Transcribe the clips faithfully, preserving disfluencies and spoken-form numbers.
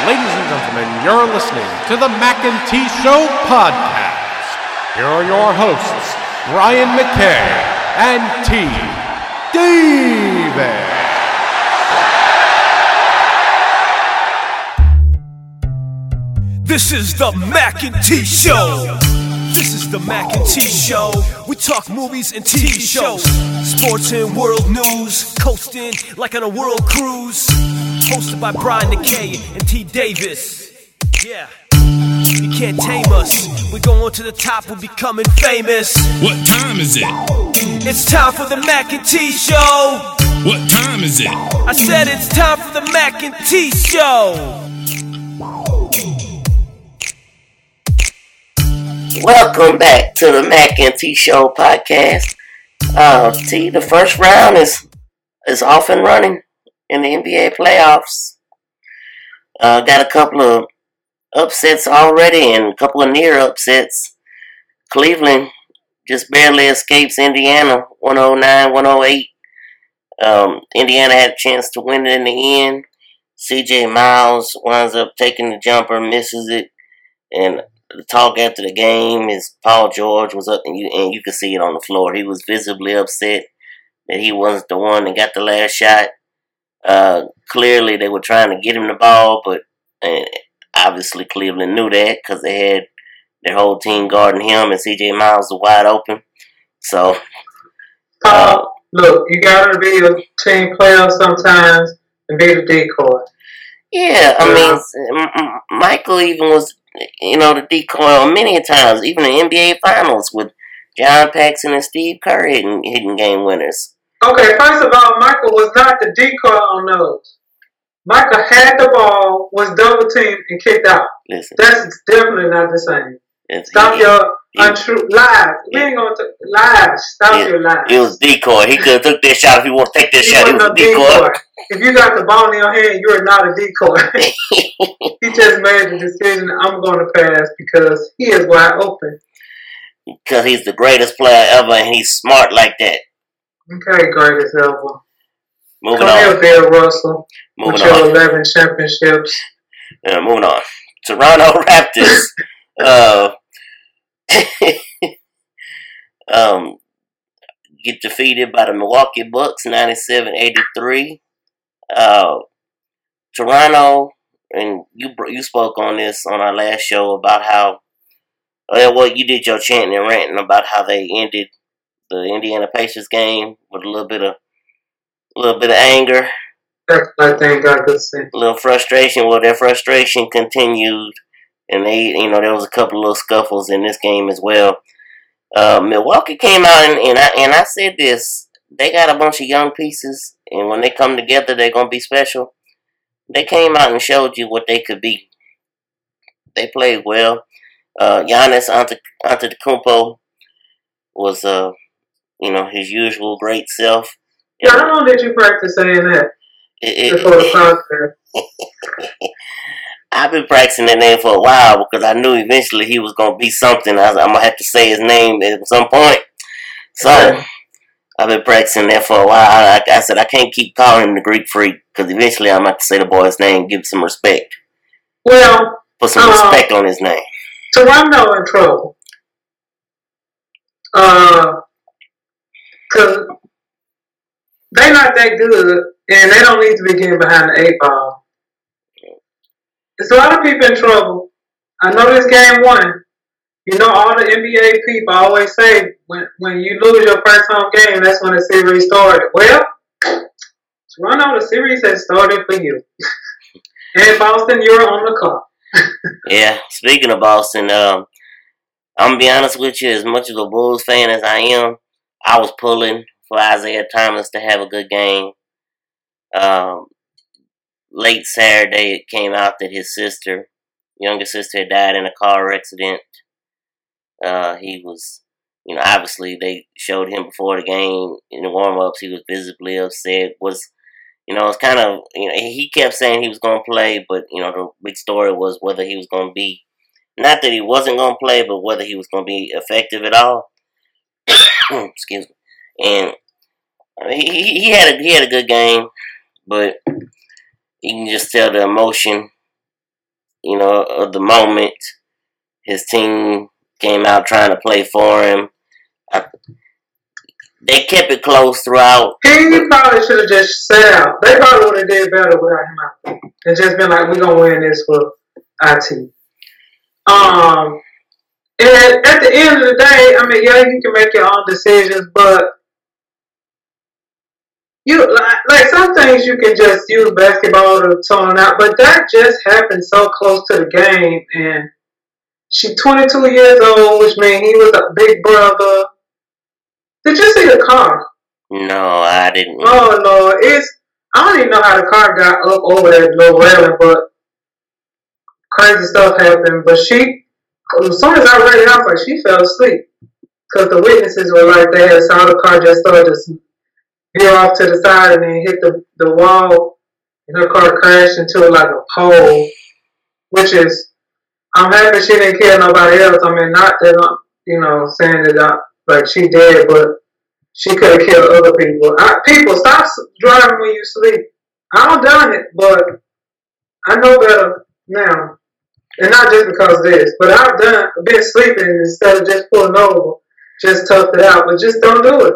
Ladies and gentlemen, you're listening to the Mac and T Show podcast. Here are your hosts, Brian McKay and T. David. This is the Mac and T Show. This is the Mac and T Show. We talk movies and T V shows, sports and world news, coasting like on a world cruise. Hosted by Brian McKay and T. Davis. Yeah, you can't tame us. We're going to the top, we're becoming famous. What time is it? It's time for the Mac and T Show. What time is it? I said it's time for the Mac and T Show. Welcome back to the Mac and T Show podcast. Uh, T, the first round is is off and running in the N B A playoffs. Uh, got a couple of upsets already and a couple of near upsets. Cleveland just barely escapes Indiana, one oh nine one oh eight. Um, Indiana had a chance to win it in the end. C J Miles winds up taking the jumper, misses it, and the talk after the game is Paul George was up, and you and you could see it on the floor. He was visibly upset that he wasn't the one that got the last shot. Uh, clearly, they were trying to get him the ball, but and obviously Cleveland knew that because they had their whole team guarding him, and C J Miles was wide open. So, uh, uh, look, you gotta be a team player sometimes and be the decoy. Yeah, I mean, M- M- Michael even was, you know, the decoy many times, even in the N B A Finals with John Paxson and Steve Kerr hitting, hitting game winners. Okay, first of all, Michael was not the decoy on those. Michael had the ball, was double teamed, and kicked out. Listen, that's definitely not the same. Stop he, your he, untrue lies. We he, ain't gonna t- lies. Stop he, your lies. He was decoy. He could have took that shot if he wanted to take that he shot. He was a decoy. decoy. If you got the ball in your hand, you're not a decoy. He just made the decision. I'm going to pass because he is wide open. Because he's the greatest player ever, and he's smart like that. Okay, greatest ever. Moving Come on. here, Bill Russell. Moving with on. your eleven championships. Uh, moving on. Toronto Raptors. uh, um, get defeated by the Milwaukee Bucks, ninety-seven eighty-three. Uh, Toronto, and you you spoke on this on our last show about how, well, well, you did your chanting and ranting about how they ended the Indiana Pacers game with a little bit of, a little bit of anger. I think I could see. A little frustration. Well, their frustration continued, and they, you know, there was a couple of little scuffles in this game as well. Uh, Milwaukee came out, and, and I and I said this: they got a bunch of young pieces, and when they come together, they're gonna be special. They came out and showed you what they could be. They played well. Uh, Giannis Antetokounmpo was, uh, you know, his usual great self. Yeah, how long did you practice saying that? It, it, before the concert? I've been practicing that name for a while because I knew eventually he was going to be something. I was, I'm going to have to say his name at some point. So, okay. I've been practicing that for a while. I, I said, I can't keep calling him the Greek Freak because eventually I'm going to have to say the boy's name, give some respect. Well, put some uh, respect on his name. Toronto in trouble. Uh, because they're not that good. And they don't need to be getting behind the eight ball. There's a lot of people in trouble. I know this game one. You know, all the N B A people always say when when you lose your first home game, that's when the series started. Well, Toronto, the series has started for you. And Boston, you're on the clock. Yeah, speaking of Boston, um, I'm going to be honest with you, as much of a Bulls fan as I am, I was pulling for Isaiah Thomas to have a good game. Um, late Saturday, it came out that his sister, younger sister, had died in a car accident. Uh, he was, you know, obviously they showed him before the game in the warm-ups. He was visibly upset. Was, you know, it's kind of, you know, he kept saying he was going to play, but, you know, the big story was whether he was going to be, not that he wasn't going to play, but whether he was going to be effective at all. Excuse me. And I mean, he, he had a, he had a good game. But you can just tell the emotion you know, of the moment. His team came out trying to play for him. I, they kept it close throughout. He probably should have just sat out. They probably would have did better without him out. And just been like, we're going to win this for our team. Um, and at the end of the day, I mean, yeah, you can make your own decisions, but you like, like some things you can just use basketball to tone out, but that just happened so close to the game, and she's twenty-two years old, which means he was a big brother. Did you see the car? No, I didn't. Oh Lord, it's I don't even know how the car got up over that little railing, but crazy stuff happened. But she, as soon as I read it, I was like, she fell asleep because the witnesses were like they had saw the car just started to veer off to the side and then hit the, the wall, and her car crashed into like a pole, which is, I'm happy she didn't kill nobody else. I mean, not that I'm, you know, saying that I, like she dead, but she could have killed other people. I, people, stop driving when you sleep. I've done it, but I know better now. And not just because of this, but I've done, been sleeping instead of just pulling over, just tough it out, but just don't do it.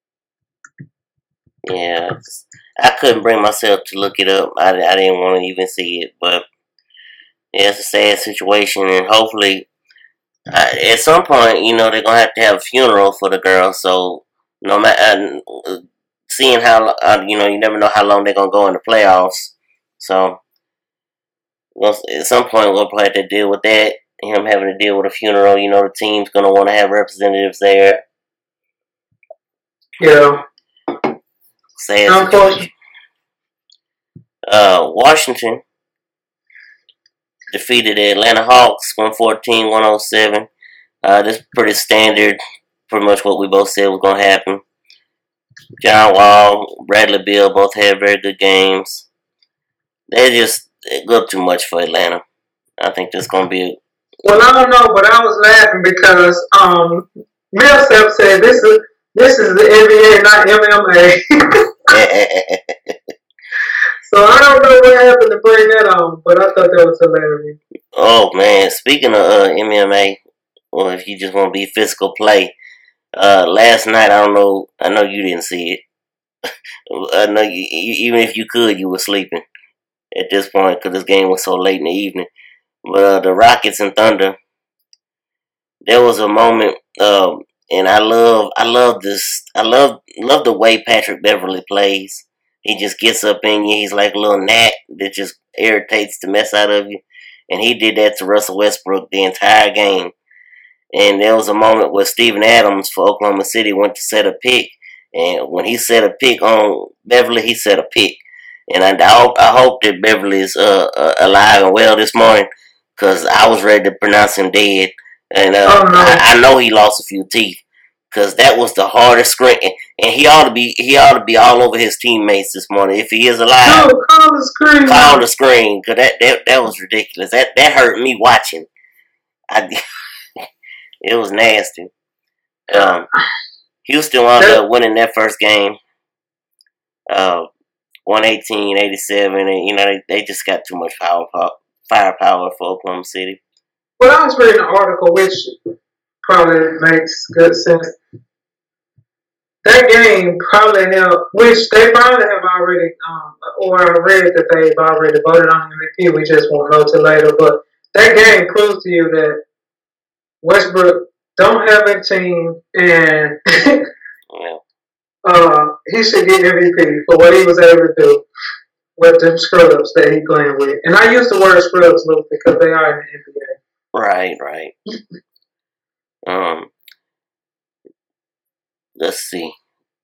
Yeah, I couldn't bring myself to look it up. I, I didn't want to even see it, but yeah, it's a sad situation, and hopefully, uh, at some point, you know, they're gonna have to have a funeral for the girl. So, no matter uh, seeing how, uh, you know, you never know how long they're gonna go in the playoffs. So, well, at some point, we'll probably have to deal with that. Him having to deal with a funeral. You know, the team's gonna want to have representatives there. Yeah. Sad situation. Uh, Washington defeated the Atlanta Hawks one fourteen to one oh seven. Uh, this is pretty standard, pretty much what we both said was going to happen. John Wall, Bradley Beal both had very good games. They just they go too much for Atlanta. I think this is going to be a... Well, I don't know, but I was laughing because um, Millsap said this is this is the N B A, not M M A. So I don't know what happened to bring that on, but I thought that was hilarious. Oh man, speaking of uh, M M A, or if you just want to be physical play, uh, last night I don't know, I know you didn't see it. I know you, even if you could, you were sleeping at this point because this game was so late in the evening. But uh, the Rockets and Thunder, there was a moment, um, and I love, I love this, I love, love the way Patrick Beverly plays. He just gets up in you. He's like a little gnat that just irritates the mess out of you. And he did that to Russell Westbrook the entire game. And there was a moment where Steven Adams for Oklahoma City went to set a pick. And when he set a pick on Beverly, he set a pick. And I, I, hope, I hope that Beverly is uh, uh, alive and well this morning because I was ready to pronounce him dead. And uh, oh, no. I, I know he lost a few teeth. Cause that was the hardest screen, and he ought to be he ought to be all over his teammates this morning if he is alive. No, call the screen. Call the screen, cause that, that that was ridiculous. That that hurt me watching. I, it was nasty. Um, Houston wound up winning that first game, uh, one eighteen to eighty-seven, and you know they, they just got too much power firepower for Oklahoma City. Well, I was reading an article which probably makes good sense. That game probably helped, which they probably have already, um, or I read that they've already voted on M V P. We just won't know till later. But that game proves to you that Westbrook don't have a team, and yeah. uh, he should get M V P for what he was able to do with them scrubs that he playing with. And I use the word scrubs, Luke, because they are in the N B A. Right, right. Um, let's see.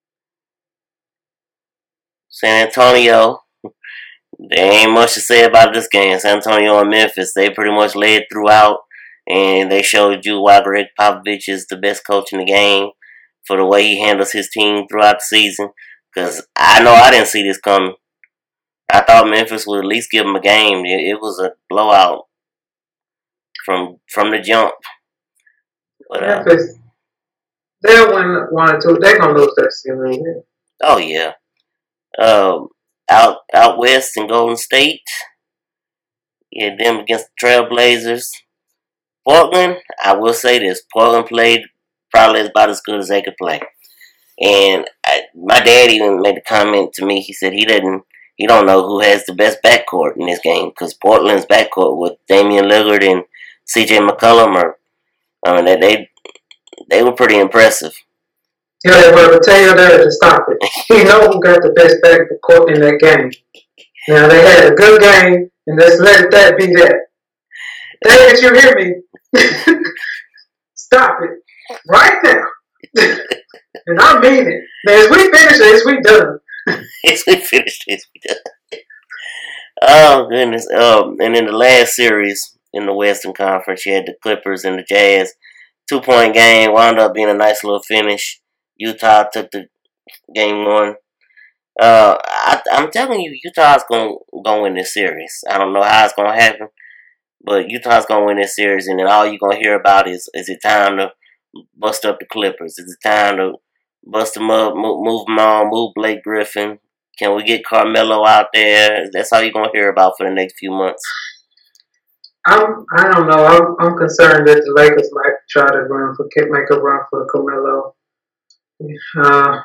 San Antonio, there ain't much to say about this game. San Antonio and Memphis, they pretty much led throughout, and they showed you why Greg Popovich is the best coach in the game for the way he handles his team throughout the season. Because I know I didn't see this coming. I thought Memphis would at least give them a game. It, it was a blowout from from the jump. But, uh, Memphis, they'll win one or two. They're going to lose that series. Oh, yeah. Um, out out west in Golden State, Yeah, them against the Trailblazers. Portland, I will say this: Portland played probably about as good as they could play. And I, my dad even made a comment to me. He said he didn't, he don't know who has the best backcourt in this game because Portland's backcourt with Damian Lillard and C J McCollum are, I mean, they they, they were pretty impressive. Yeah, but tell your dad to stop it. He know who got the best backcourt in that game. Now they had a good game, and let's let that be that. Dad, you hear me? Stop it right now. And I mean it. Now, as we finish this, we done. As we finish this, we done. Oh, goodness. Um, and in the last series in the Western Conference, you had the Clippers and the Jazz. Two-point game, wound up being a nice little finish. Utah took the game one. Uh, I, I'm telling you, Utah's going to win this series. I don't know how it's going to happen, but Utah's going to win this series, and then all you're going to hear about is, is it time to bust up the Clippers? Is it time to bust them up, move, move them on, move Blake Griffin? Can we get Carmelo out there? That's all you're going to hear about for the next few months. I'm, I don't know. I'm, I'm concerned that the Lakers might try to run for, make a run for Carmelo. Uh,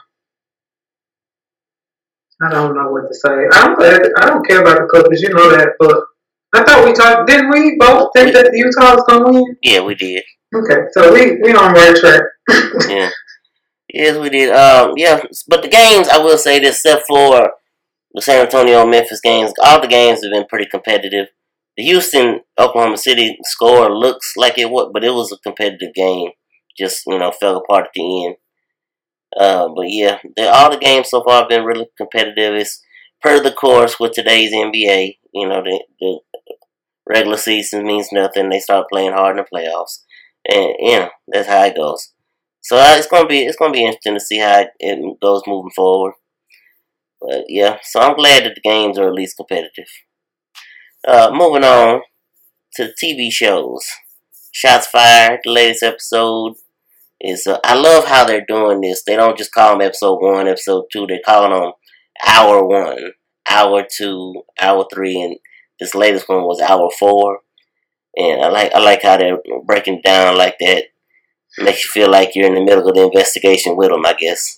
I don't know what to say. I'm glad. I don't care about the Clippers. You know that, but I thought we talked. Didn't we both think that Utah was gonna win? Yeah, we did. Okay, so we we on the right track. Yeah. Yes, we did. Um, yeah, but the games, I will say this, except for the San Antonio-Memphis games, all the games have been pretty competitive. The Houston-Oklahoma City score looks like it was, but it was a competitive game. Just, you know, fell apart at the end. Uh, but yeah, the, all the games so far have been really competitive. It's per the course with today's N B A. You know, the, the regular season means nothing. They start playing hard in the playoffs. And, you know, that's how it goes. So uh, it's gonna be it's gonna be interesting to see how it, it goes moving forward. But yeah, so I'm glad that the games are at least competitive. Uh, moving on to the T V shows. Shots Fired, the latest episode is. Uh, I love how they're doing this. They don't just call them episode one, episode two. They're calling them hour one, hour two, hour three, and this latest one was hour four. And I like I like how they're breaking it down like that. Makes you feel like you're in the middle of the investigation with them, I guess.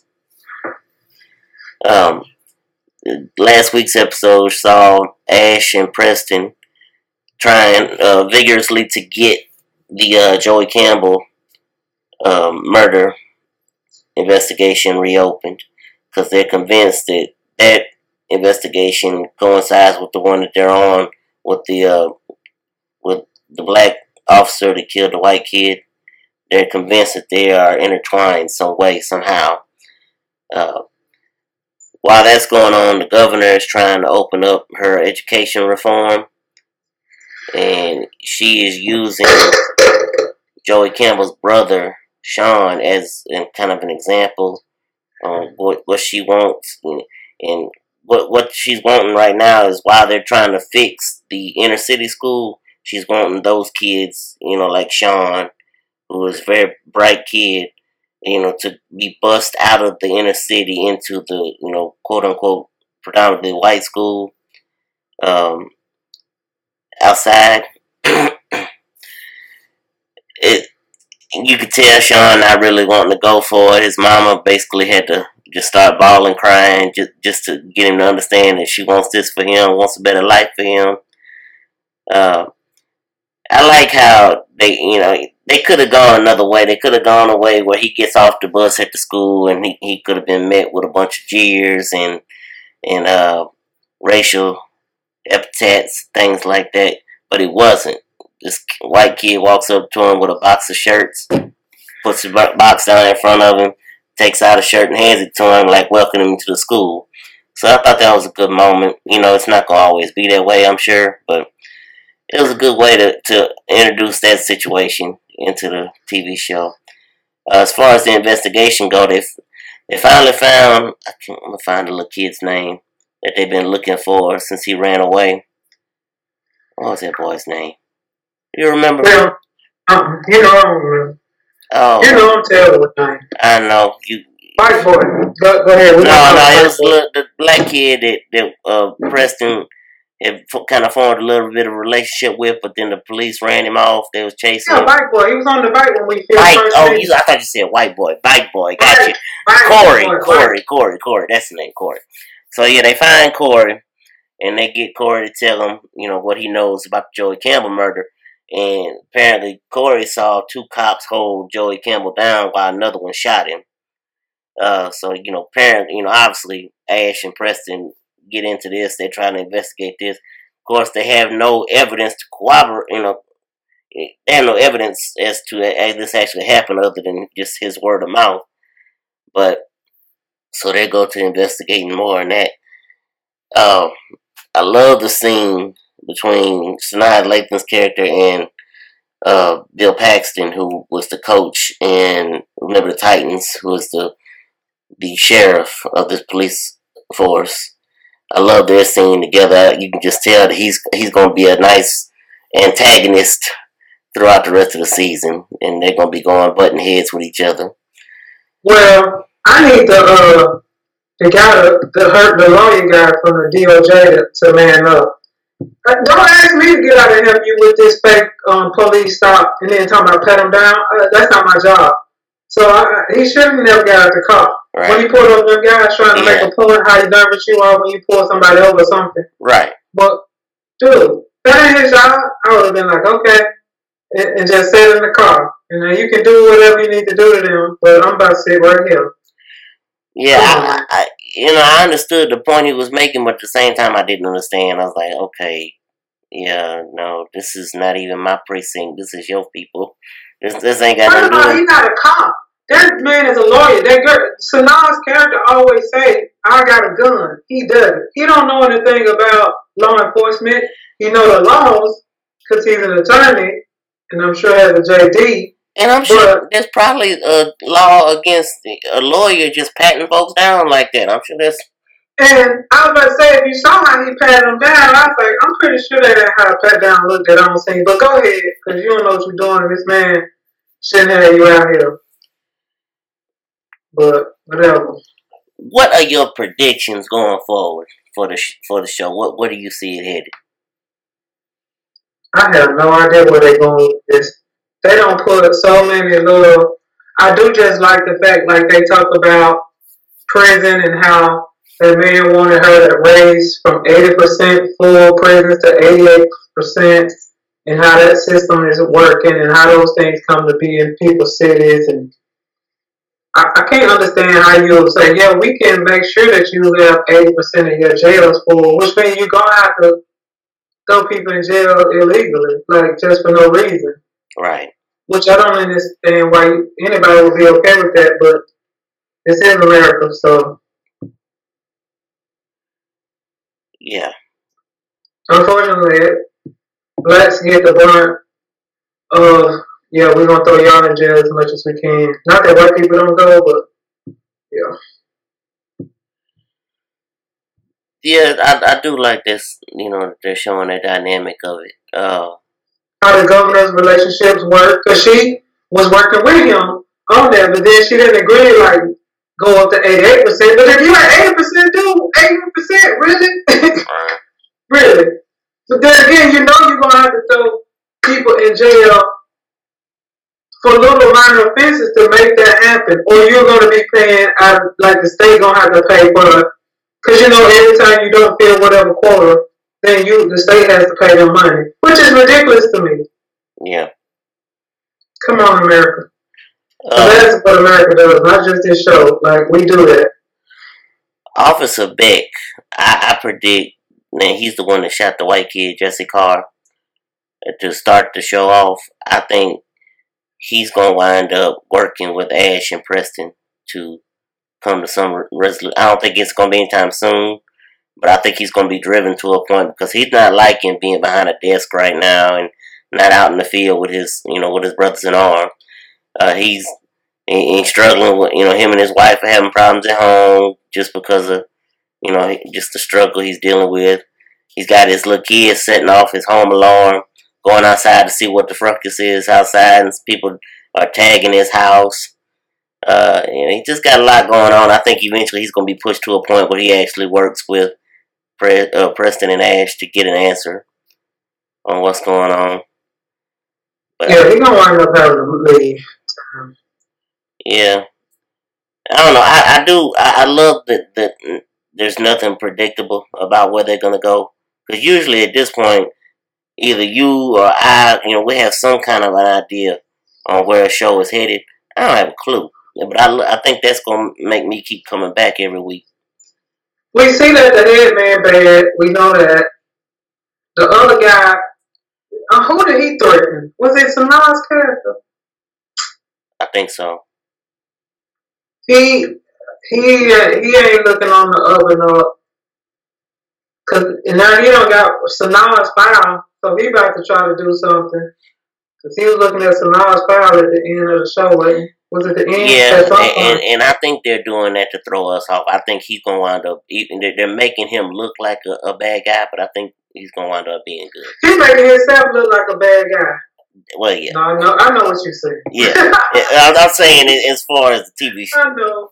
Um, last week's episode saw Ash and Preston trying uh, vigorously to get the uh, Joey Campbell um, murder investigation reopened because they're convinced that that investigation coincides with the one that they're on with the uh, with the black officer that killed the white kid. They're convinced that they are intertwined some way, somehow. Uh, while that's going on, the governor is trying to open up her education reform. And she is using Joey Campbell's brother, Sean, as in kind of an example on what, what she wants. And, and what, what she's wanting right now is while they're trying to fix the inner city school, she's wanting those kids, you know, like Sean, who was a very bright kid, you know, to be bussed out of the inner city into the, you know, quote-unquote, predominantly white school um, outside. it, you could tell Sean not really wanting to go for it. His mama basically had to just start bawling, crying, just, just to get him to understand that she wants this for him, wants a better life for him. Uh, I like how they, you know, they could have gone another way. They could have gone a way where he gets off the bus at the school and he, he could have been met with a bunch of jeers and and uh, racial epithets, things like that. But he wasn't. This white kid walks up to him with a box of shirts, puts the box down in front of him, takes out a shirt and hands it to him, like welcoming him to the school. So I thought that was a good moment. You know, it's not going to always be that way, I'm sure, but it was a good way to, to introduce that situation into the T V show. Uh, as far as the investigation go, they they finally found, I can't I'm gonna find the little kid's name that they've been looking for since he ran away. What was that boy's name? You remember? Well, um, you know, I don't remember. Oh, you know, I'm terrible with names. I know you. White boy, go, go ahead. We no, no, it was the, the black kid that that uh, Preston had kind of formed a little bit of a relationship with, but then the police ran him off. They was chasing Yeah, him. bike boy. He was on the bike when we filmed Bike. first. Oh, season. you, I thought you said white boy. Bike boy. Got Bike, you. bike Corey, boy, Corey, bike. Corey, Corey. That's the name, Corey. So yeah, they find Corey, and they get Corey to tell him, you know, what he knows about the Joey Campbell murder. And apparently, Corey saw two cops hold Joey Campbell down while another one shot him. Uh, so you know, apparently, you know, obviously, Ash and Preston get into this. They're trying to investigate this. Of course, they have no evidence to corroborate. You know, they have no evidence as to as this actually happened, other than just his word of mouth. But so they go to investigating more on that. Uh, I love the scene between Sanaa Lathan's character and uh, Bill Paxton, who was the coach, and Remember the Titans, who was the the sheriff of this police force. I love their scene together. You can just tell that he's he's going to be a nice antagonist throughout the rest of the season, and they're going to be going button heads with each other. Well, I need the uh, the guy, the hurt the lawyer guy from the D O J to, to man up. Uh, Don't ask me to get out and help you with this fake um, police stop and then talking about pat him down. Uh, that's not my job. So I, he shouldn't have never got out the car. Right. When he pulled over them guys trying to Yeah. make a point how nervous you are when you pull somebody over or something. Right. But, dude, that ain't his job. I would have been like, okay, and, and just sit in the car. You know, you can do whatever you need to do to them, but I'm about to sit right here. Yeah, I, I, you know, I understood the point he was making, but at the same time, I didn't understand. I was like, okay, yeah, no, this is not even my precinct. This is your people. This, this ain't got First nothing of to all, do he's with. not a cop. That man is a lawyer. That girl, Sanaa's character always say, I got a gun. He doesn't. He don't know anything about law enforcement. He know the laws because he's an attorney, and I'm sure has a J D. And I'm sure But- there's probably a law against a lawyer just patting folks down like that. I'm sure there's. And I was about to say, if you saw how he patted him down, I was like, I'm pretty sure that ain't how a pat down looked at on scene. But go ahead, because you don't know what you're doing. This man shouldn't have you out here. But whatever. What are your predictions going forward for the sh- for the show? What Where do you see it headed? I have no idea where they're going with this. They don't put so many little. I do just like the fact, like they talk about prison and how that man wanted her to raise from eighty percent full prisons to eighty-eight percent, and how that system is working and how those things come to be in people's cities. And I, I can't understand how you say, yeah, we can make sure that you have eighty percent of your jails full, which means you're going to have to throw people in jail illegally, like just for no reason. Right. Which I don't understand why anybody would be okay with that, but this is America, so Yeah. unfortunately, blacks get the brunt of, yeah, we're going to throw y'all in jail as much as we can. Not that white people don't go, but yeah. Yeah, I, I do like this, you know, they're showing the dynamic of it. Uh, How the governor's relationships work, because she was working with him on that, but then she didn't agree, like, go up to eighty-eight percent. But if you at eighty percent, dude, eighty percent, really? Really? But then again, you know you're going to have to throw people in jail for little minor offenses to make that happen. Or you're going to be paying, out, like the state going to have to pay for it. Because you know every time you don't fill whatever quota, then you the state has to pay them money. Which is ridiculous to me. yeah. Come on, America. Uh, That's what America does, not just this show. Like, we do that. Officer Beck, I, I predict, man, he's the one that shot the white kid, Jesse Carr, to start the show off. I think he's going to wind up working with Ash and Preston to come to some resolution. I don't think it's going to be anytime soon, but I think he's going to be driven to a point because he's not liking being behind a desk right now and not out in the field with his, you know, with his brothers in arms. Uh, he's he's struggling with, you know, him and his wife are having problems at home just because of, you know, just the struggle he's dealing with. He's got his little kid setting off his home alarm, going outside to see what the fracas is outside, and people are tagging his house. Uh, you know, he just got a lot going on. I think eventually he's going to be pushed to a point where he actually works with Pre- uh, Preston and Ash to get an answer on what's going on. But yeah, he's gonna wind up having to leave. Um, yeah, I don't know. I, I do. I, I love that that there's nothing predictable about where they're gonna go. Because usually at this point, either you or I, you know, we have some kind of an idea on where a show is headed. I don't have a clue, but I, I think that's gonna make me keep coming back every week. we see that the head man bad. We know that. The other guy, uh, who did he threaten? Was it Sanaa's character? I think so. He he uh, he ain't looking on the up and up. Cause now he don't got Sanaa's file, so he about to try to do something. Cause he was looking at Sanaa's file at the end of the show. Right? Was it the end? Yeah, At some and, and, point? and I think they're doing that to throw us off. I think he's gonna wind up. Even they're, they're making him look like a, a bad guy, but I think he's gonna wind up being good. He's making himself look like a bad guy. Well, yeah, No, I know, I know what you're saying. yeah. I- I'm saying it as far as the T V show. I know.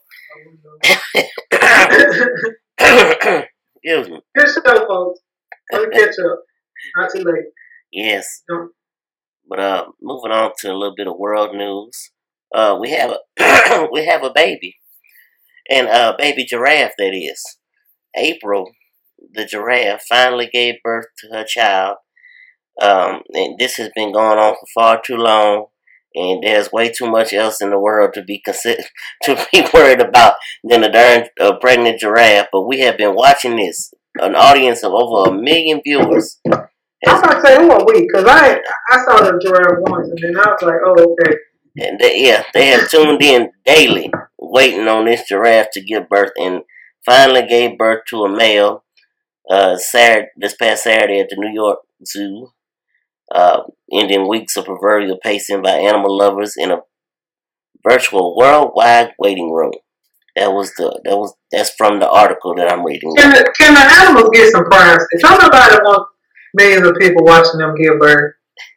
I know. Excuse me. Good show, folks. Let me catch up. Not too late. Yes, Don't. but uh, moving on to a little bit of world news. Uh, we have a we have a baby, and uh, baby giraffe that is. April, the giraffe, finally gave birth to her child. Um, and this has been going on for far too long, and there's way too much else in the world to be consider to be worried about than a darn uh, pregnant giraffe. But we have been watching this. An audience of over a million viewers. I'm about to say, who are we? Because I I saw the giraffe once, and then I was like, oh, okay. And they, yeah, they have tuned in daily, waiting on this giraffe to give birth, and finally gave birth to a male. Uh, Saturday, this past Saturday at the New York Zoo, uh, ending weeks of proverbial pacing by animal lovers in a virtual worldwide waiting room. That was the that was that's from the article that I'm reading. Can the, can the animals get some privacy? Don't nobody want millions of people watching them give birth.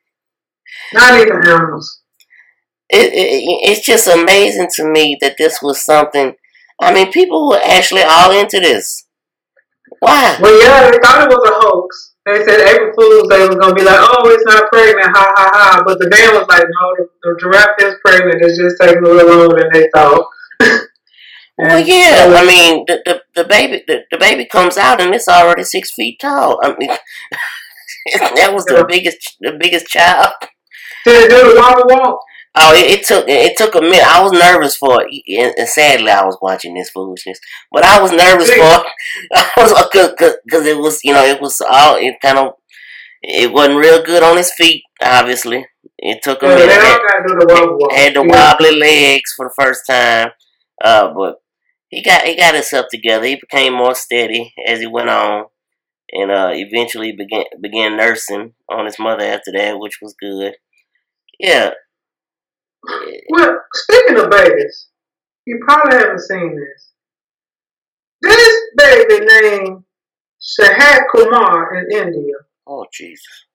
Not even animals. It, it it's just amazing to me that this was something. I mean, people were actually all into this. Why? Well, yeah, they thought it was a hoax. They said April Fools, they was going to be like, oh, it's not pregnant, ha, ha, ha. But the man was like, no, the, the giraffe is pregnant. It's just taking a little longer than they thought. Well, yeah. I mean, the the, the baby the, the baby comes out and it's already six feet tall. I mean, that was the biggest the biggest child. Did it do the wobble walk? Oh, it, it took it took a minute. I was nervous for it, and, and sadly, I was watching this foolishness. But I was nervous for I was because it was you know it was all it kind of it wasn't real good on his feet. Obviously, it took a Yeah, minute. they all Had, got to do the wobble walk. had the Yeah. wobbly legs for the first time, uh, but he got he got himself together. He became more steady as he went on, and uh, eventually began began nursing on his mother after that, which was good. Yeah. Well, speaking of babies, you probably haven't seen this. This baby named Shahad Kumar in India Oh Jesus.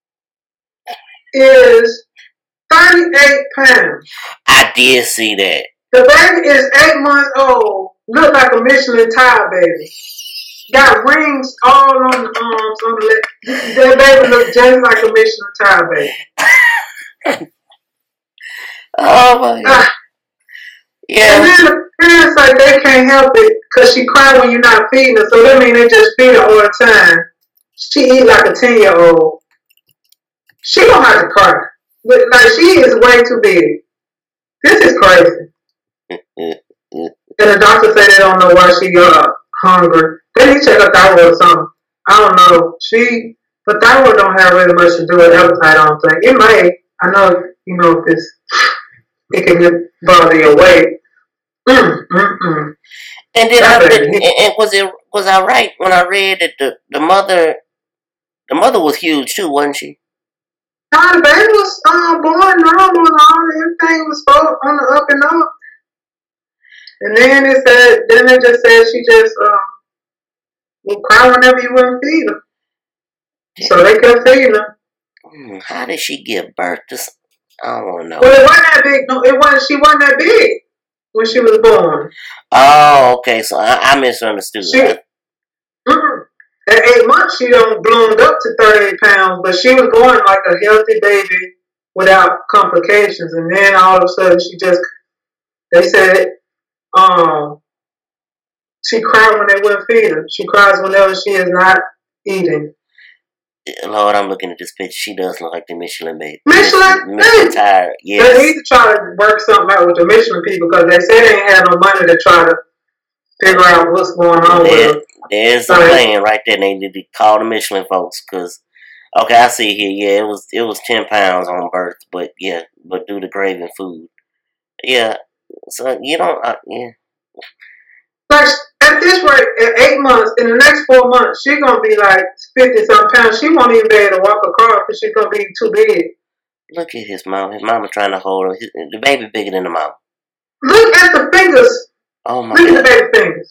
is thirty-eight pounds. I did see that. The baby is eight months old. Look like a Michelin tire baby. Got rings all on the arms, on the leg. That baby looks just like a Michelin tire baby. Oh my God. Ah, and Yeah. then the parents like they can't help it because she cry when you're not feeding her. So that means they just feed her all the time. She eat like a ten year old. She don't have to cry. But like she is way too big. This is crazy. And the doctor said they don't know why she got hungry. They need to check her thyroid or something. I don't know. She, the thyroid don't have really much to do with appetite. I don't think it may. I know you know this. It can get bother your weight. Mm, mm, mm. And then That I baby. and, and was it was I right when I read that the, the mother the mother was huge too, wasn't she? Nah, the baby was uh, born normal and all. Everything was on the up and up. And then it said, then it just said she just uh, would cry whenever you wouldn't feed her. So they kept feeding her. Hmm, how did she give birth to? s- I don't know. Well, it wasn't that big. No, it wasn't. She wasn't that big when she was born. Oh, okay. So I, I misunderstood. She, mm-mm. At eight months, she done bloomed up to thirty-eight pounds, but she was born like a healthy baby without complications. And then all of a sudden, she just, they said, um, she cried when they wouldn't feed her. She cries whenever she is not eating. Lord, I'm looking at this picture. She does look like the Michelin baby. Michelin? Michelin tired. Yes. They need to try to work something out with the Michelin people because they say they ain't had no money to try to figure out what's going on there, with them. There's a plan right there. They need to call the Michelin folks because, okay, I see here. Yeah, it was it was ten pounds on birth, but yeah, but due to craving food. Yeah, so you don't, uh, yeah. Like, at this rate, at eight months, in the next four months, she's going to be like fifty-something pounds. She won't even be able to walk across because she's going to be too big. Look at his mom. His mama trying to hold him. His, the baby bigger than the mom. Look at the fingers. Oh, my Look God. at the baby fingers.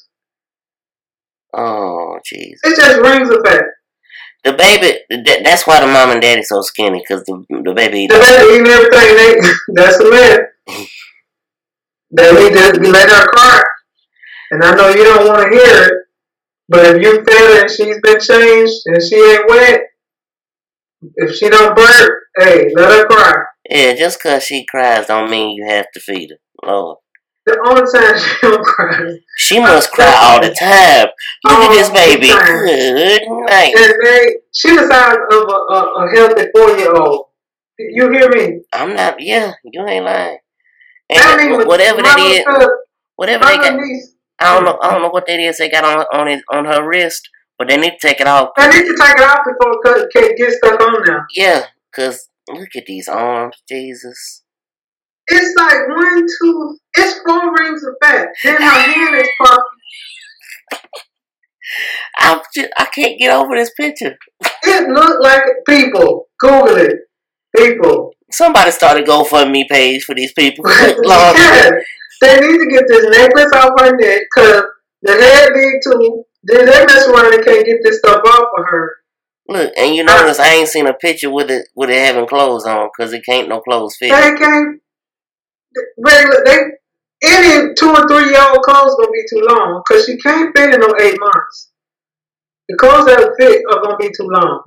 Oh, jeez. It just rings a fact. The baby, that, that's why the mom and daddy so skinny, because the, the baby... The baby eating everything. They, that's the man. They need to let her cry. And I know you don't want to hear it, but if you fed her and she's been changed and she ain't wet, if she don't burp, hey, let her cry. Yeah, just because she cries don't mean you have to feed her. Lord. The only time she don't cry. She must cry all the time. Look all at this baby. Time. Good night. And they, she the size of a, a, a healthy four-year-old. You hear me? I'm not, yeah, you ain't lying. I And mean, whatever that is, whatever they got, niece, I don't know, I don't know what that is they got on on it, on her wrist, but they need to take it off. I need to take it off before it can get stuck on there. Yeah, because look at these arms, Jesus. It's like one, two, it's four rings of fat. Then her hand is puffy. I'm just, I can't get over this picture. It looked like people. Google it. People. Somebody started a GoFundMe page for these people. Lord. Yeah. They need to get this necklace off her neck because the head big too. Then they mess around and can't get this stuff off of her. Look, and you notice I ain't seen a picture with it with it having clothes on because it can't no clothes fit. They can't. Regular. They any two or three year old clothes gonna be too long because she can't fit in no eight months. The clothes that fit are gonna be too long.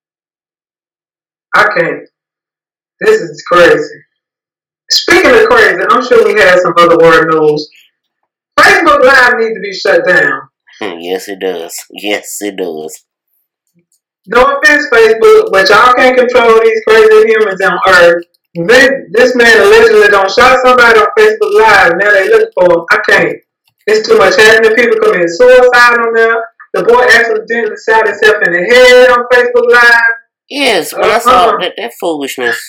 I can't. This is crazy. Speaking of crazy, I'm sure we had some other word news. Facebook Live needs to be shut down. Yes, it does. Yes, it does. No offense, Facebook, but y'all can't control these crazy humans on Earth. They, this man allegedly don't shot somebody on Facebook Live. Now they look for him. I can't. It's too much happening. People committing suicide on there. The boy accidentally shot himself in the head on Facebook Live. Yes, when I saw that, that foolishness.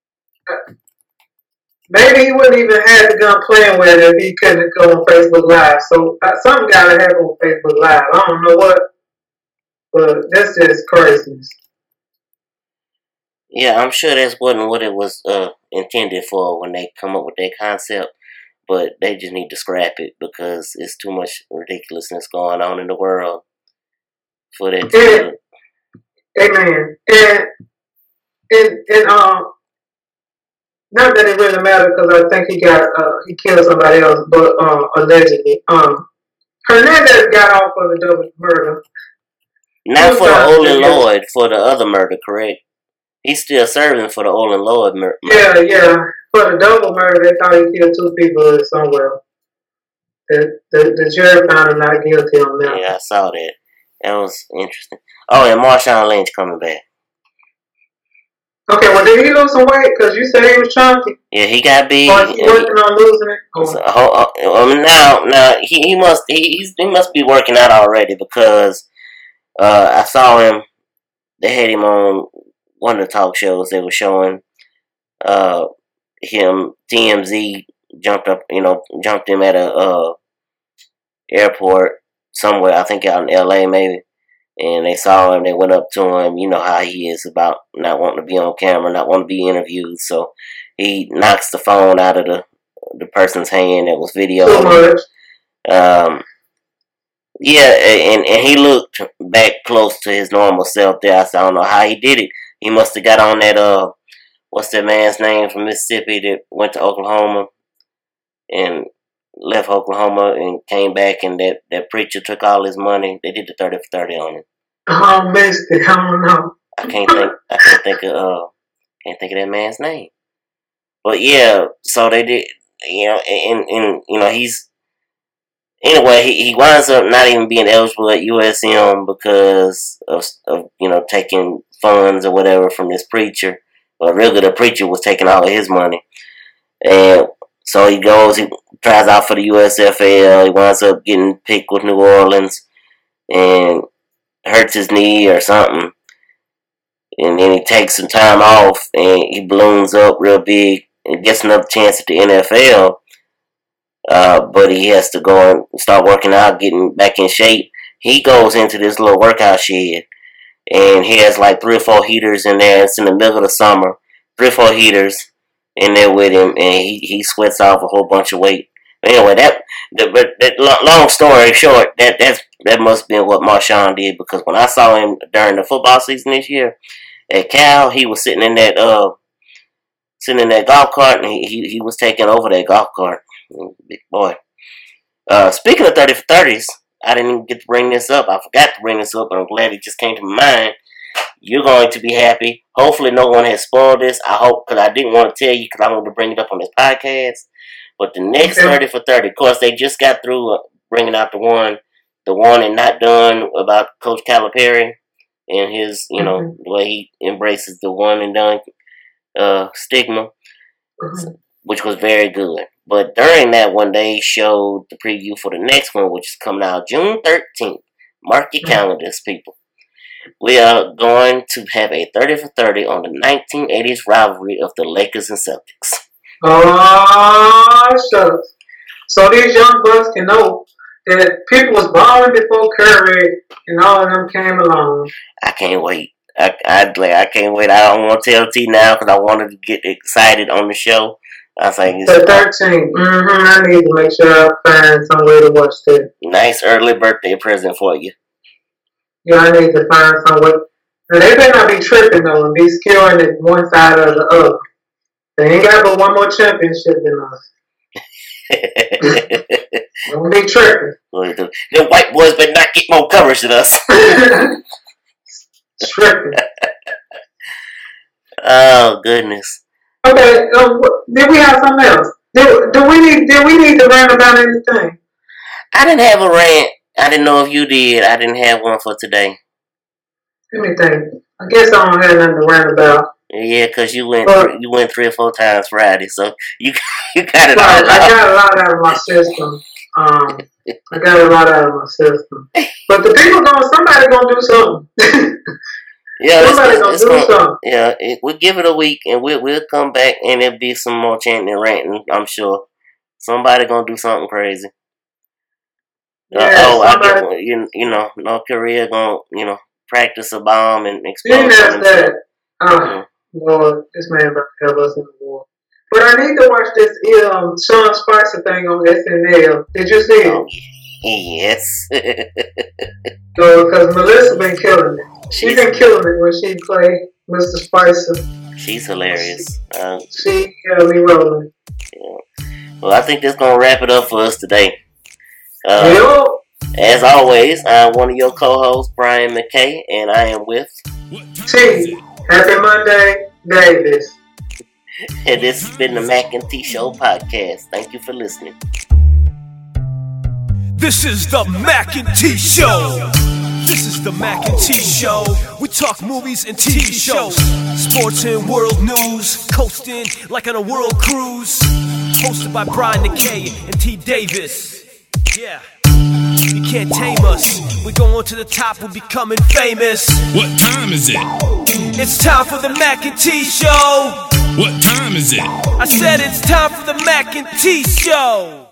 Maybe he wouldn't even have the gun playing with it if he couldn't go on Facebook Live. So uh, something got to happen on Facebook Live. I don't know what, but that's just craziness. Yeah, I'm sure that wasn't what it was uh, intended for when they come up with that concept. But they just need to scrap it because it's too much ridiculousness going on in the world for that. And, amen. And and and um. Not that it really matters because I think he got uh, he killed somebody else, but uh, allegedly, um, Hernandez got off for the double murder. Not for the Olin Lloyd, for the other murder, correct? He's still serving for the Olin Lloyd murder. Yeah, yeah, for the double murder, they thought he killed two people somewhere. The the, the jury found him not guilty on that. Yeah, I saw that. That was interesting. Oh, and Marshawn Lynch coming back. Okay, well, did he lose some weight? Because you said he was chunky. Yeah, he got big. Or is he working on losing it? Oh. So, uh, now, now he, he must he, he must be working out already because uh, I saw him. They had him on one of the talk shows. They were showing uh, him. T M Z jumped up, you know, jumped him at a uh, airport somewhere. I think out in L A maybe. And they saw him, they went up to him, you know how he is about not wanting to be on camera, not wanting to be interviewed. So he knocks the phone out of the the person's hand that was videoing. Um, yeah, and, and he looked back close to his normal self there. I said, I don't know how he did it. He must have got on that, uh, what's that man's name from Mississippi that went to Oklahoma and left Oklahoma and came back, and that, that preacher took all his money. They did the thirty for thirty on him. I missed it. I don't know. I can't think. I can't think of. Uh, can't think of that man's name. But yeah, so they did. You know, and, and you know he's anyway. He, he winds up not even being eligible at U S M because of, of you know taking funds or whatever from this preacher. But really, the preacher was taking all of his money, and so he goes. He tries out for the U S F L. He winds up getting picked with New Orleans, and hurts his knee or something. And then he takes some time off, and he balloons up real big and gets another chance at the N F L. Uh, but he has to go and start working out, getting back in shape. He goes into this little workout shed, and he has like three or four heaters in there. It's in the middle of the summer. Three or four heaters in there with him, and he, he sweats off a whole bunch of weight. Anyway, that, that, that long story short, that that's, that must have been what Marshawn did, because when I saw him during the football season this year at Cal, he was sitting in that uh sitting in that golf cart, and he he, he was taking over that golf cart. Big boy. Uh, speaking of thirty for thirties, I didn't even get to bring this up. I forgot to bring this up, but I'm glad it just came to my mind. You're going to be happy. Hopefully, no one has spoiled this. I hope, because I didn't want to tell you, because I wanted to bring it up on this podcast. But the next Okay. thirty for thirty, of course, they just got through uh, bringing out the one, the one and not done about Coach Calipari and his, you know, Mhm. the way he embraces the one and done uh, stigma, Mhm. which was very good. But during that one, they showed the preview for the next one, which is coming out June thirteenth. Mark your Mhm. calendars, people. We are going to have a thirty for thirty on the nineteen eighties rivalry of the Lakers and Celtics. Oh, shucks. So these young bucks can know that people was balling before Curry and all of them came along. I can't wait. I, I, like, I can't wait. I don't want to tell T now because I wanted to get excited on the show. I was like, it's The a thirteenth. Mm-hmm. I need to make sure I find some way to watch that. nice early birthday present for you. Yeah, I need to find some way. Now, they better not be tripping though and be skewing it one side or the other. They ain't got but one more championship than us. Don't be tripping. the, the white boys better not get more coverage than us. Tripping. Oh, goodness. Okay, um, did we have something else? Do, do we need? Did we need to rant about anything? I didn't have a rant. I didn't know if you did. I didn't have one for today. Let me think. I guess I don't have nothing to rant about. Yeah, because you went Well- you went three or four times Friday, so you you got it Right, all I out. got a lot out of my system. Um, I got a lot out of my system. But the people gonna somebody gonna do something. Yeah, it's, Somebody it's, gonna it's do gonna, something. yeah. It, we'll give it a week, and we'll we'll come back, and there'll be some more chanting and ranting. I'm sure somebody gonna do something crazy. Uh, Yeah, oh, I somebody- get you. You know, North Korea gonna you know practice a bomb and Then explode on that's themselves. that. Oh, Lord, this man about to have us in the war. But I need to watch this um, Sean Spicer thing on S N L. Did you see it? Oh, yes. No, because Melissa been killing it. She she's, been killing it when she played Mister Spicer. she's hilarious. Uh, She had me rolling. well, I think that's gonna wrap it up for us today. Uh, Yo, As always, I'm one of your co-hosts, Brian McKay, and I am with. T. Happy Monday, Davis. And this has been the Mac and T Show podcast. Thank you for listening. This is the Mac and T Show. This is the Mac and T Show. We talk movies and T V shows, sports and world news, coasting like on a world cruise. Hosted by Brian McKay and T Davis. Yeah. You can't tame us. We're going to the top, we're becoming famous. What time is it? It's time for the Mac and T Show. What time is it? I said it's time for the Mac and T Show.